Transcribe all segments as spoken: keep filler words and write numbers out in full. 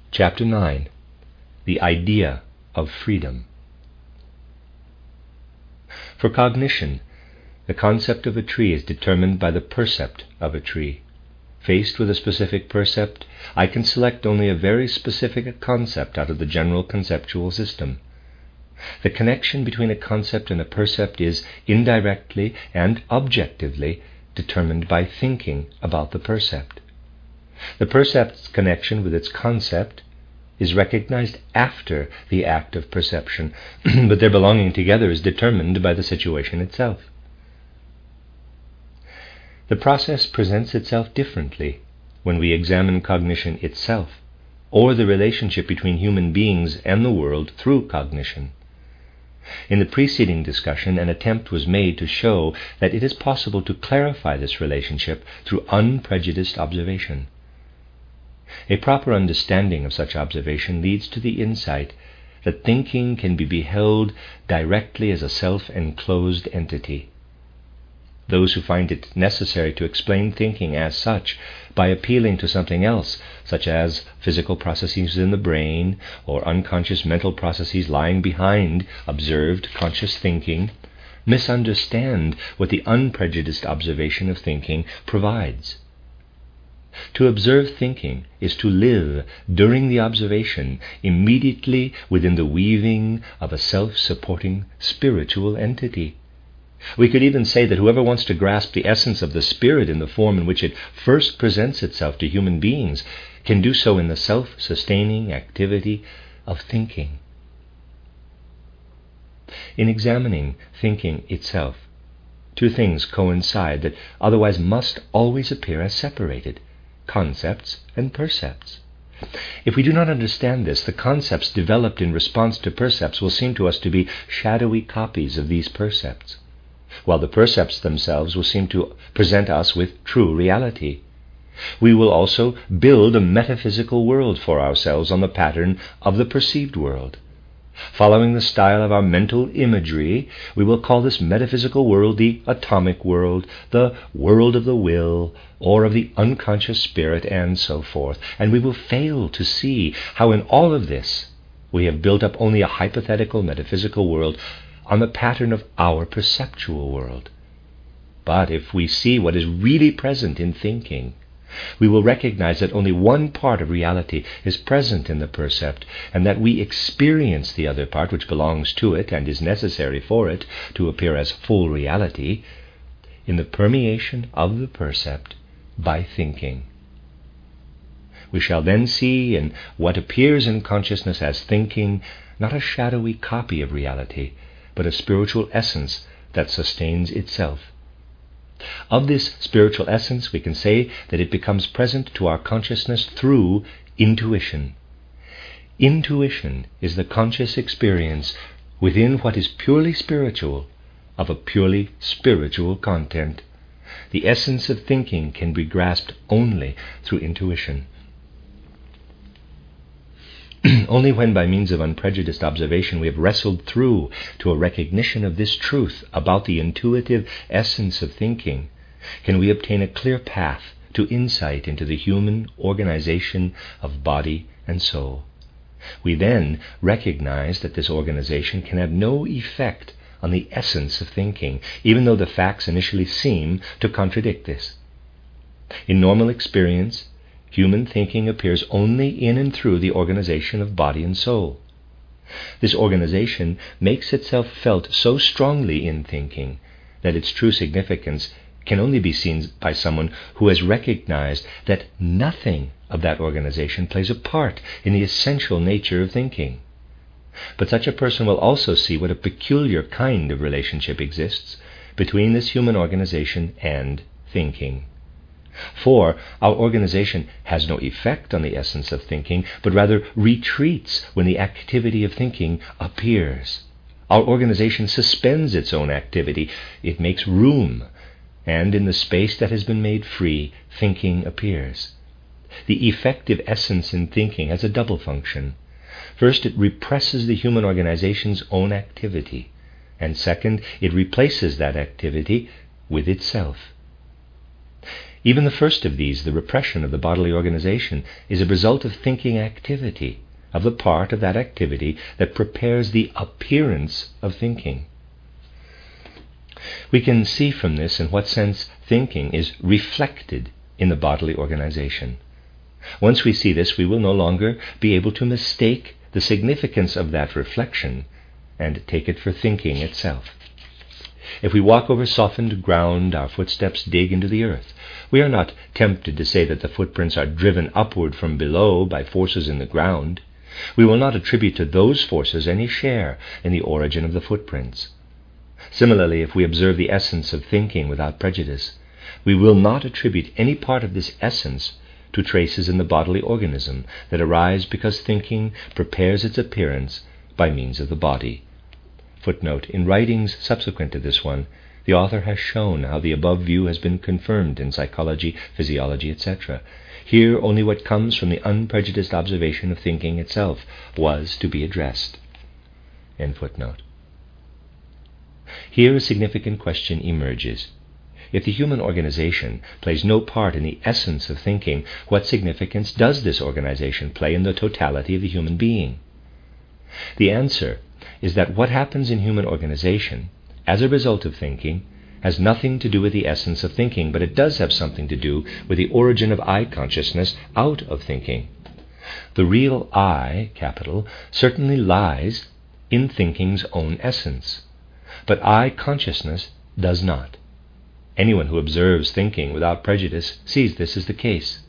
Chapter nine. The Idea of Freedom. For cognition, the concept of a tree is determined by the percept of a tree. Faced with a specific percept, I can select only a very specific concept out of the general conceptual system. The connection between a concept and a percept is indirectly and objectively determined by thinking about the percept. The percept's connection with its concept is recognized after the act of perception, but their belonging together is determined by the situation itself. The process presents itself differently when we examine cognition itself, or the relationship between human beings and the world through cognition. In the preceding discussion, an attempt was made to show that it is possible to clarify this relationship through unprejudiced observation. A proper understanding of such observation leads to the insight that thinking can be beheld directly as a self-enclosed entity. Those who find it necessary to explain thinking as such by appealing to something else, such as physical processes in the brain or unconscious mental processes lying behind observed conscious thinking, misunderstand what the unprejudiced observation of thinking provides. To observe thinking is to live during the observation immediately within the weaving of a self-supporting spiritual entity. We could even say that whoever wants to grasp the essence of the spirit in the form in which it first presents itself to human beings can do so in the self-sustaining activity of thinking. In examining thinking itself, two things coincide that otherwise must always appear as separated: concepts and percepts. If we do not understand this, the concepts developed in response to percepts will seem to us to be shadowy copies of these percepts, while the percepts themselves will seem to present us with true reality. We will also build a metaphysical world for ourselves on the pattern of the perceived world. Following the style of our mental imagery, we will call this metaphysical world the atomic world, the world of the will, or of the unconscious spirit, and so forth. And we will fail to see how in all of this we have built up only a hypothetical metaphysical world on the pattern of our perceptual world. But if we see what is really present in thinking, we will recognize that only one part of reality is present in the percept, and that we experience the other part, which belongs to it and is necessary for it to appear as full reality, in the permeation of the percept by thinking. We shall then see in what appears in consciousness as thinking not a shadowy copy of reality, but a spiritual essence that sustains itself. Of this spiritual essence, we can say that it becomes present to our consciousness through intuition. Intuition is the conscious experience within what is purely spiritual of a purely spiritual content. The essence of thinking can be grasped only through intuition. Only when by means of unprejudiced observation we have wrestled through to a recognition of this truth about the intuitive essence of thinking can we obtain a clear path to insight into the human organization of body and soul. We then recognize that this organization can have no effect on the essence of thinking, even though the facts initially seem to contradict this. In normal experience, human thinking appears only in and through the organization of body and soul. This organization makes itself felt so strongly in thinking that its true significance can only be seen by someone who has recognized that nothing of that organization plays a part in the essential nature of thinking. But such a person will also see what a peculiar kind of relationship exists between this human organization and thinking. For our organization has no effect on the essence of thinking, but rather retreats when the activity of thinking appears. Our organization suspends its own activity. It makes room, and in the space that has been made free, thinking appears. The effective essence in thinking has a double function. First, it represses the human organization's own activity, and second, it replaces that activity with itself. Even the first of these, the repression of the bodily organization, is a result of thinking activity, of the part of that activity that prepares the appearance of thinking. We can see from this in what sense thinking is reflected in the bodily organization. Once we see this, we will no longer be able to mistake the significance of that reflection and take it for thinking itself. If we walk over softened ground, our footsteps dig into the earth. We are not tempted to say that the footprints are driven upward from below by forces in the ground. We will not attribute to those forces any share in the origin of the footprints. Similarly, if we observe the essence of thinking without prejudice, we will not attribute any part of this essence to traces in the bodily organism that arise because thinking prepares its appearance by means of the body. Footnote: in writings subsequent to this one, the author has shown how the above view has been confirmed in psychology, physiology, et cetera. Here only what comes from the unprejudiced observation of thinking itself was to be addressed. End footnote. Here a significant question emerges. If the human organization plays no part in the essence of thinking, what significance does this organization play in the totality of the human being? The answer is that what happens in human organization as a result of thinking has nothing to do with the essence of thinking, but it does have something to do with the origin of I consciousness out of thinking. The real I, capital, certainly lies in thinking's own essence, but I consciousness does not. Anyone who observes thinking without prejudice sees this as the case.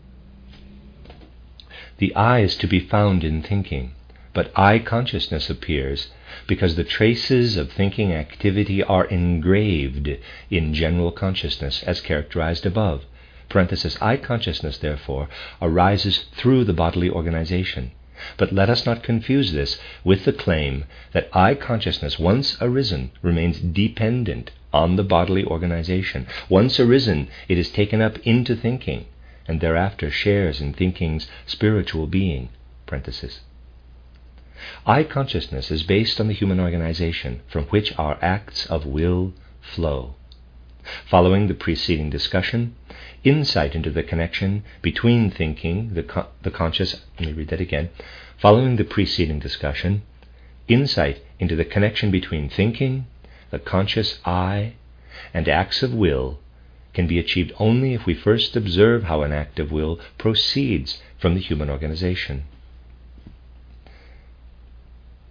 The I is to be found in thinking, but I consciousness appears because the traces of thinking activity are engraved in general consciousness as characterized above. Parenthesis, I consciousness, therefore, arises through the bodily organization. But let us not confuse this with the claim that I consciousness, once arisen, remains dependent on the bodily organization. Once arisen, it is taken up into thinking, and thereafter shares in thinking's spiritual being. Parenthesis. I consciousness is based on the human organization from which our acts of will flow. Following the preceding discussion, insight into the connection between thinking, the, con- the conscious, let me read that again. Following the preceding discussion, insight into the connection between thinking, the conscious I, and acts of will can be achieved only if we first observe how an act of will proceeds from the human organization.